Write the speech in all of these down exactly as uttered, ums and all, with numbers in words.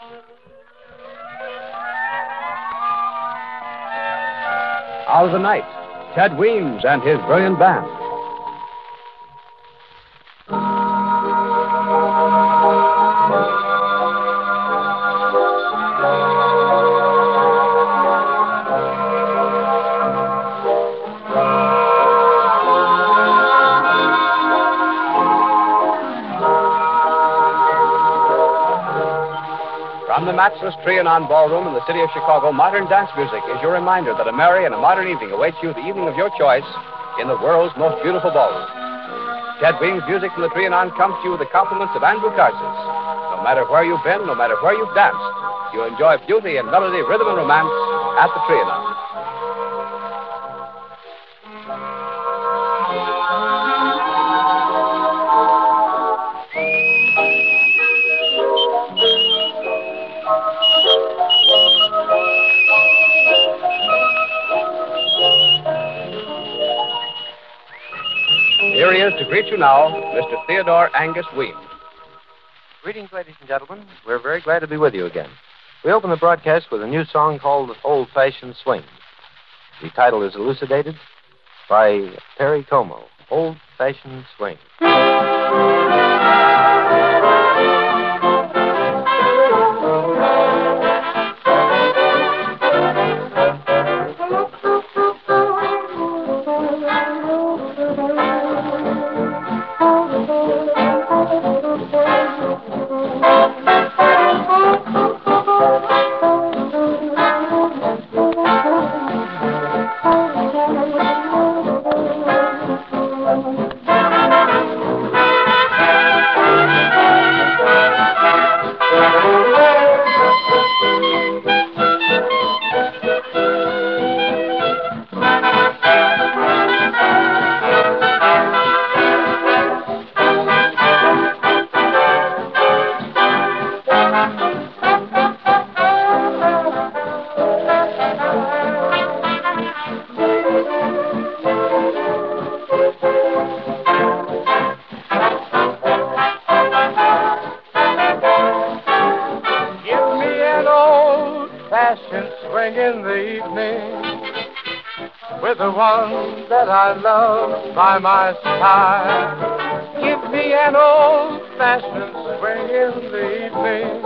Out of the Night, Ted Weems and his brilliant band. From the matchless Trianon Ballroom in the city of Chicago, modern dance music is your reminder that a merry and a modern evening awaits you the evening of your choice in the world's most beautiful ballroom. Ted Weems' music from the Trianon comes to you with the compliments of Andrew Carson. No matter where you've been, no matter where you've danced, you enjoy beauty and melody, rhythm and romance at the Trianon. Here he is to greet you now, Mister Theodore Angus Weems. Greetings, ladies and gentlemen. We're very glad to be with you again. We open the broadcast with a new song called Old Fashioned Swing. The title is elucidated by Perry Como, Old Fashioned Swing. Swing in the evening with the one that I love by my side. Give me an old-fashioned swing in the evening.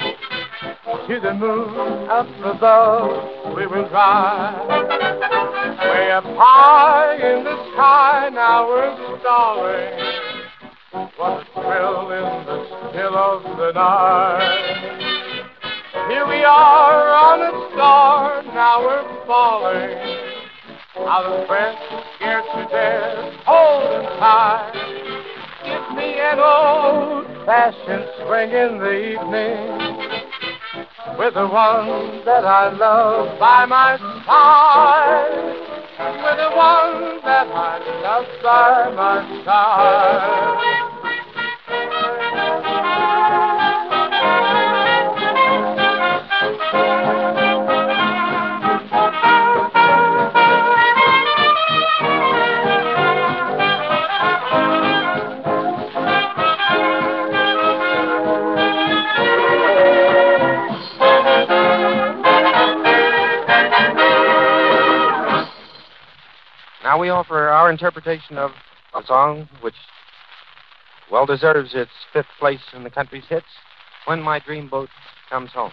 To the moon up above we will ride. Way up high in the sky now we're stalling. What a thrill in the still of the night. Here we are on a star, now we're falling. Out of breath, scared to death, holding tight. Give me an old-fashioned swing in the evening with the one that I love by my side. With the one that I love by my side. Now we offer our interpretation of a song which well deserves its fifth place in the country's hits, When My Dreamboat Comes Home.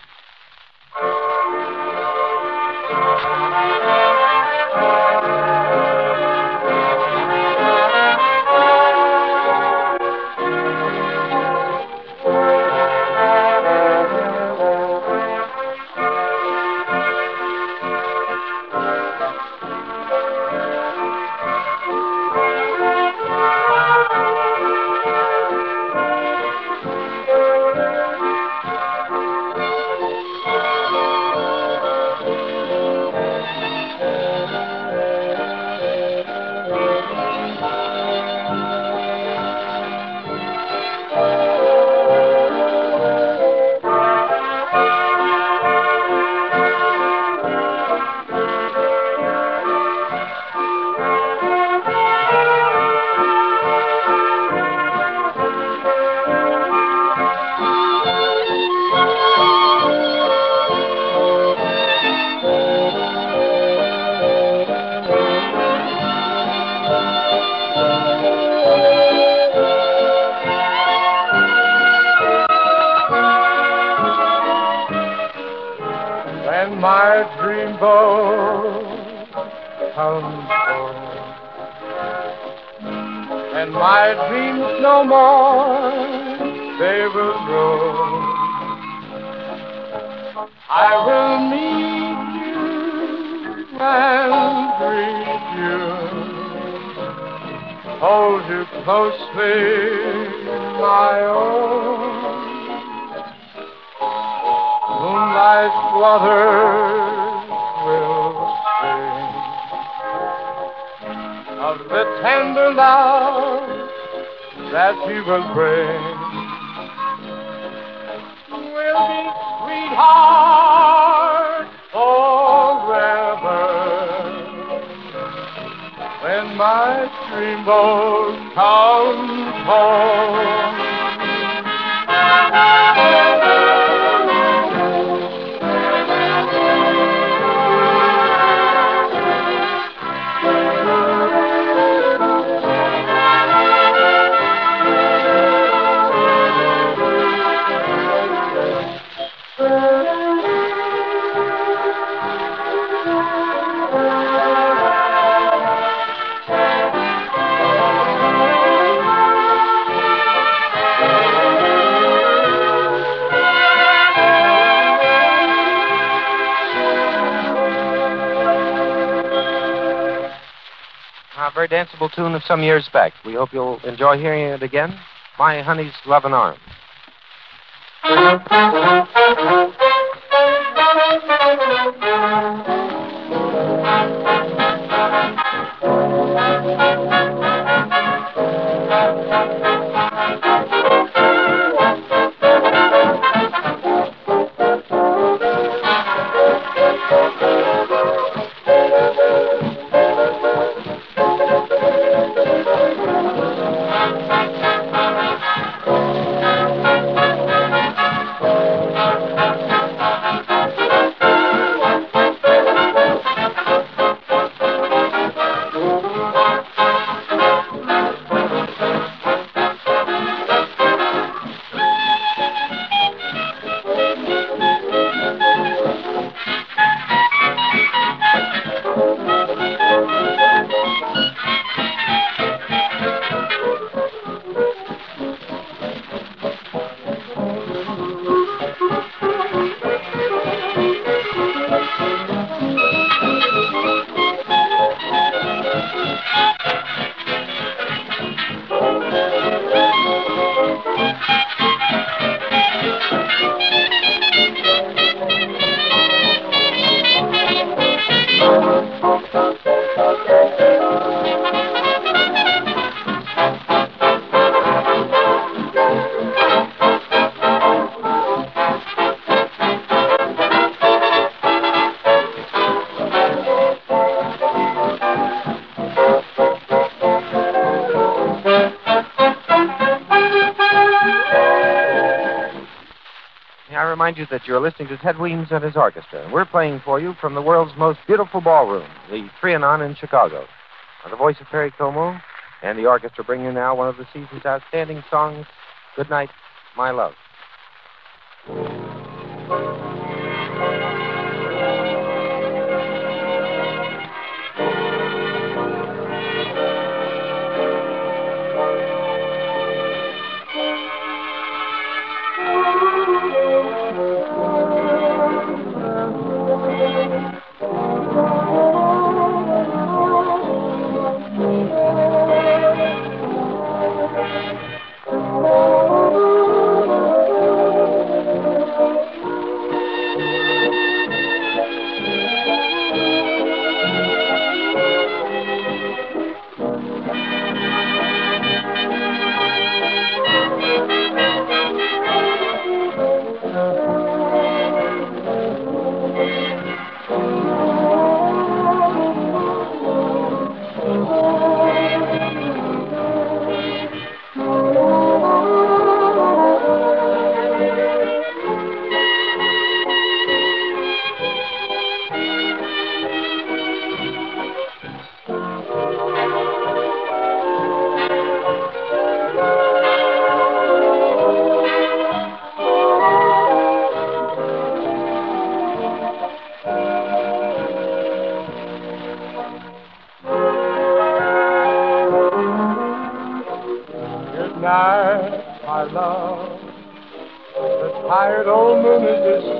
my dreamboat comes home, and my dreams no more they will roam. I will meet you and greet you, hold you closely, my own. Moonlight waters will sing of the tender love that you will bring. We'll be sweethearts forever when my dreamboat comes home. A very danceable tune of some years back. We hope you'll enjoy hearing it again. My Honey's Lovin' Arms. Remind you that you're listening to Ted Weems and his orchestra, and we're playing for you from the world's most beautiful ballroom, the Trianon in Chicago. Now, the voice of Perry Como and the orchestra bring you now one of the season's outstanding songs, Good Night, My Love.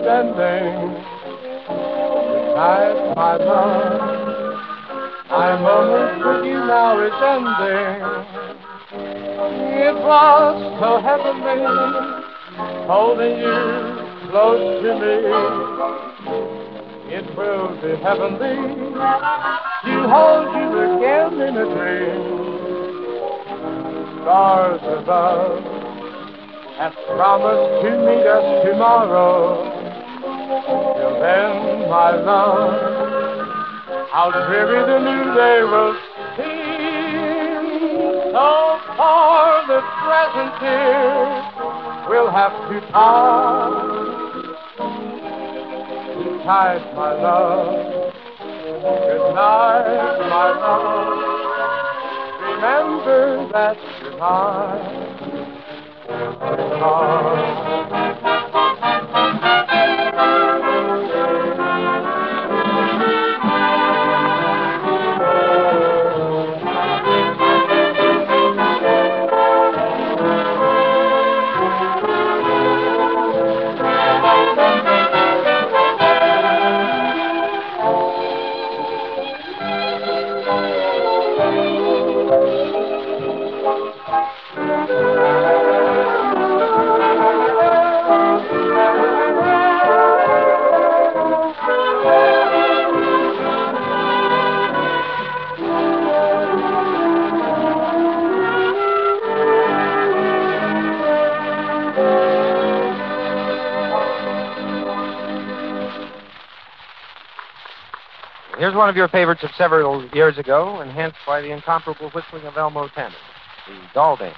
ending. Tonight, my love, my moment with you now is ending. It was so heavenly, holding you close to me. It will be heavenly to hold you again in a dream. Stars above have promised to meet us tomorrow. Till then, my love, how dreary the new day will seem. So for the present here, we'll have to part. Good night, my love. Good night, my love. Remember that goodnight. Goodnight. Here's one of your favorites of several years ago, enhanced by the incomparable whistling of Elmo Tanner, the Doll Dance.